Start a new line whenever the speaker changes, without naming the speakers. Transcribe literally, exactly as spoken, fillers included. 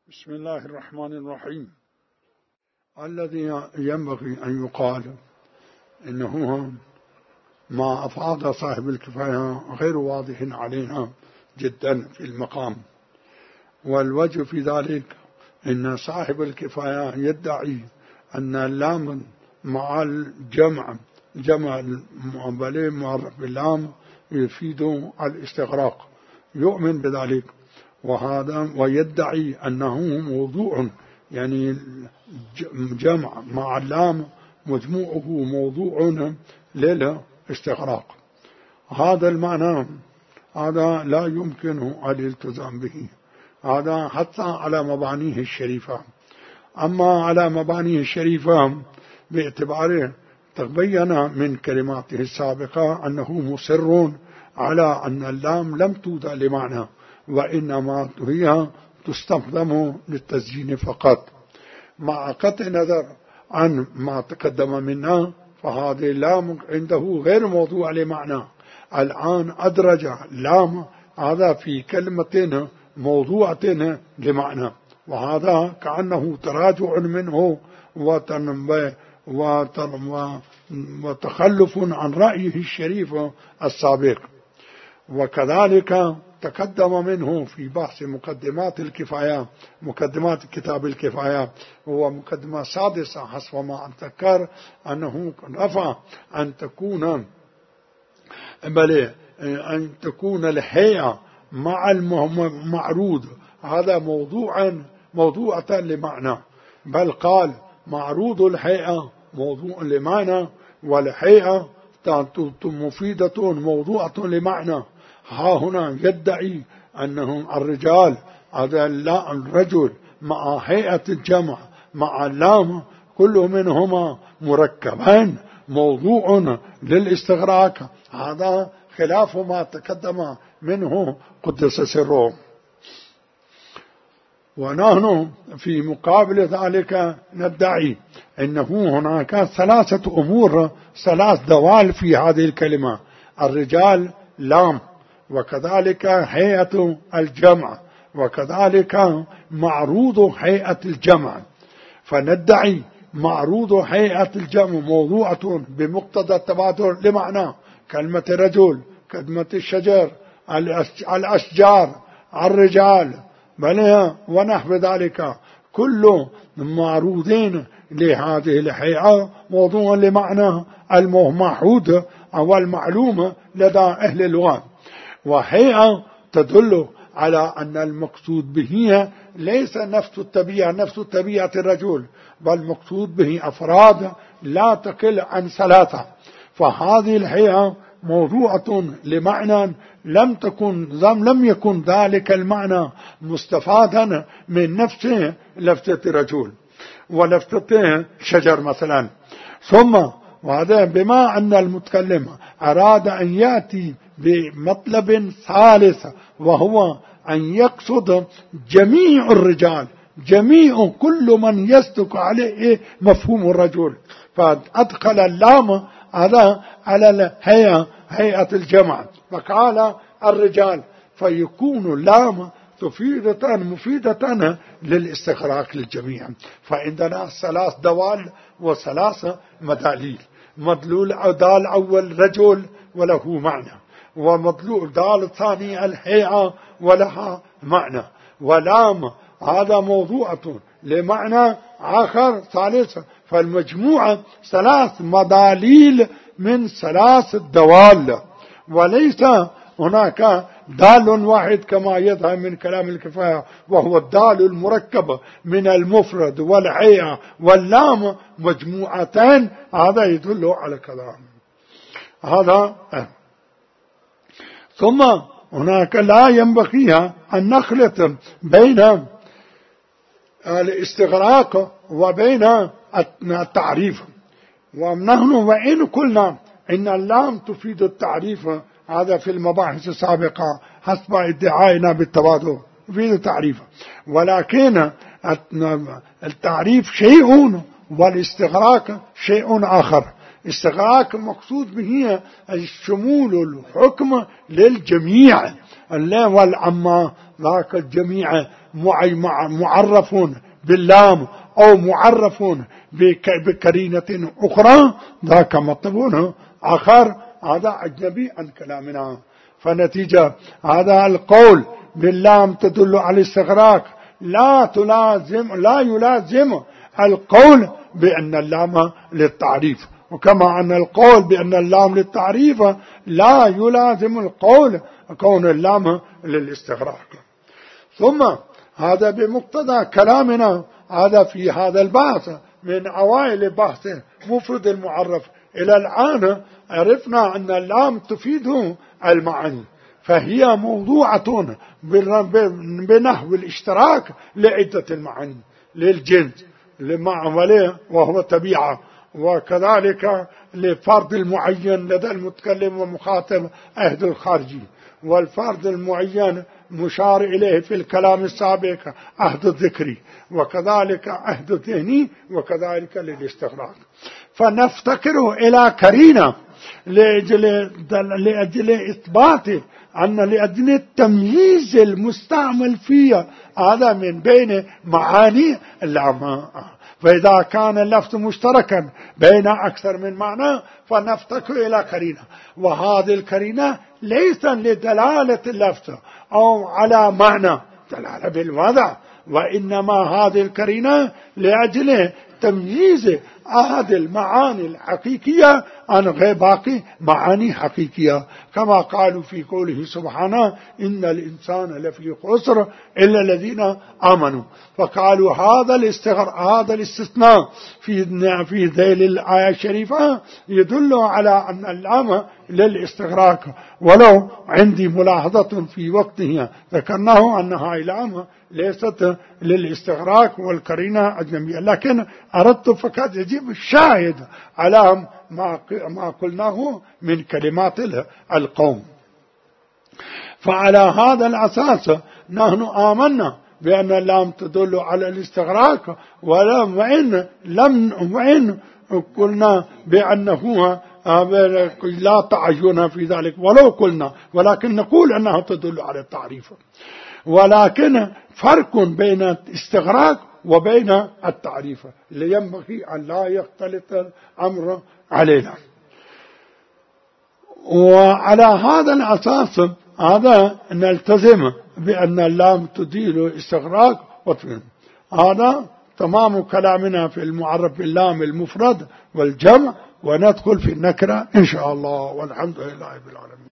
بسم الله الرحمن الرحيم. الذي ينبغي أن يقال إنه ما أفاض صاحب الكفاية غير واضح علينا جدا في المقام، والوجه في ذلك إن صاحب الكفاية يدعي أن اللام مع الجمع جمع المعبلين معرف باللام يفيد الاستغراق، يؤمن بذلك، وهذا ويدعي أنه موضوع، يعني جمع مع اللام مجموعه موضوع للاستغراق. هذا المعنى هذا لا يمكن الالتزام به، هذا حتى على مبانيه الشريفة. أما على مبانيه الشريفة باعتباره تبين من كلماته السابقة أنه مصر على أن اللام لم توضع لمعنى، وإنما هي تستخدم للتزيين فقط، مع قطع نظر عن ما تقدم منا، فهذه اللام عنده غير موضوع لمعنى. الآن أدرج لام هذا في كلمة موضوعة لمعنى، وهذا كأنه تراجع منه وتخلف عن رأيه الشريف السابق. وكذلك تقدم منه في بحث مقدمات الكفاية، مقدمات كتاب الكفاية، هو مقدمة سادسة حسب ما أتذكر، أنه رفع أن تكون بل أن تكون الهيئة مع المعروض هذا موضوعا موضوعة لمعنى، بل قال معروض الهيئة موضوع لمعنى، والهيئة مفيدة موضوعة لمعنى. ها هنا يدعي أنهم الرجال هذا لا الرجل مع هيئة الجمع مع اللام كل منهما مركبان موضوع للاستغراق، هذا خلاف ما تقدم منه قدس سره. ونحن في مقابل ذلك ندعي أنه هناك ثلاثة أمور، ثلاث دوال في هذه الكلمة: الرجال لام، وكذلك هيئة الجمع، وكذلك معروض هيئة الجمع. فندعي معروض هيئة الجمع موضوعة بمقتضى التبادل لمعنى كلمة رجل، كلمة الشجر، الأشجار، الرجال، بل ونحو ذلك، كل معروضين لهذه الهيئة موضوع لمعنى الموحود أو المعلوم لدى أهل اللغة. وهيئة تدل على أن المقصود به ليس نفس الطبيعة نفس طبيعة الرجل، بل مقصود به أفراد لا تقل عن ثلاثة. فهذه الهيئة موضوعة لمعنى لم تكن لم يكن ذلك المعنى مستفادا من نفس لفتة رجل ولفتة شجر مثلا. ثم وهذا بما أن المتكلم أراد أن يأتي بمطلب ثالث، وهو أن يقصد جميع الرجال، جميع كل من يصدق عليه مفهوم الرجل، فأدخل اللام على على الهيئة هيئة الجمع، فقال الرجال، فيكون اللام تفيدة مفيدة للاستغراق للجميع. فعندنا ثلاث دوال وثلاث مداليل: مدلول دال أول رجل وله معنى، ومدلول دال ثاني الهيئة ولها معنى، ولام هذا موضوعة لمعنى آخر ثالث. فالمجموعة ثلاث مداليل من ثلاث دوال، وليس هناك دال واحد كما يظهر من كلام الكفاية، وهو الدال المركب من المفرد والهيئة واللام مجموعتان. هذا يدل على كلام هذا. ثم هناك لا ينبغي أن نخلط بين الاستغراق وبين التعريف. ونحن وإن قلنا إن اللام تفيد التعريف، هذا في المباحث السابقة حسب ادعائنا بالتبادل تفيد التعريف، ولكن التعريف شيء والاستغراق شيء آخر. استغراق مقصود به الشمول الحكم للجميع، والعما ذاك الجميع معرفون باللام أو معرفون بكرينة أخرى ذاك مطلب آخر هذا أجنبي عن كلامنا. فنتيجة هذا القول باللام تدل على الاستغراق لا تلازم لا يلازم القول بأن اللام للتعريف، وكما أن القول بأن اللام للتعريف لا يلازم القول كون اللام للاستغراق. ثم هذا بمقتضى كلامنا هذا في هذا البحث من أوائل بحث مفرد المعرف إلى الآن عرفنا أن اللام تفيد المعاني، فهي موضوعة بنحو الاشتراك لعدة المعاني للجنس لمعمله وهو طبيعة، وكذلك لفرد المعين لدى المتكلم ومخاطب عهد الخارجي، والفرد المعين مشار إليه في الكلام السابق عهد الذكري، وكذلك عهد الذهني، وكذلك للاستغراق. فنفتكر إلى كرينة لأجل, لأجل إثبات أن لأجل التمييز المستعمل فيها هذا من بين معاني اللام. فإذا كان اللفظ مشتركا بين أكثر من معنى فنفتكر إلى كرينة، وهذه الكرينة ليس لدلالة اللفظ أو على معنى دلالة بالوضع، وإنما هذه الكرينة لأجل تمييز أحد المعاني الحقيقية عن غير باقي معاني حقيقية، كما قالوا في قوله سبحانه إن الإنسان لفي خسر إلا الذين آمنوا. فقالوا هذا الاستغر هذا الاستثناء في في ذيل الآية الشريفة يدل على أن اللام للاستغراق، ولو عندي ملاحظة في وقتها ذكرناه أنها اللام ليست للاستغراق والكرينة أجنبية، لكن أردت فقط يجيب الشاهد على ما ما قلناه من كلمات القوم. فعلى هذا الأساس نحن آمنا بأن اللام تدل على الاستغراق، ولم وإن لم وإن قلنا بأنه لا تعين في ذلك ولو قلنا، ولكن نقول أنها تدل على التعريف، ولكن فرق بين الاستغراق وبين التعريف اللي ينبغي أن لا يختلط الأمر علينا. وعلى هذا الأساس هذا نلتزم بأن اللام تدل استغراق وتفهم. هذا تمام كلامنا في المعرف باللام المفرد والجمع، وندخل في النكرة إن شاء الله، والحمد لله رب العالمين.